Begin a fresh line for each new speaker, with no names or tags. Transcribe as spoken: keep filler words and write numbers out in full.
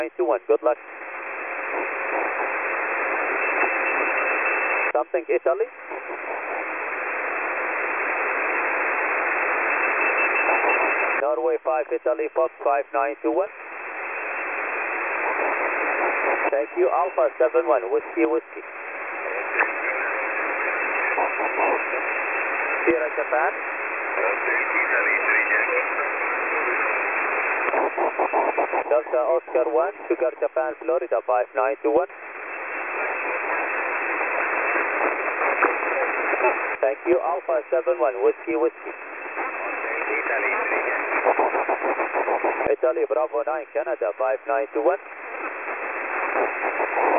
nine two one, good luck. Something Italy. Norway five Italy, Fox five nine two one. Thank you, Alpha seven one, Whiskey Whiskey. Sierra Japan. Delta Oscar one, Sugar Japan, Florida five nine two one. Thank you, Alpha seven one, Whiskey Whiskey. Italy Bravo nine, Canada five nine two one.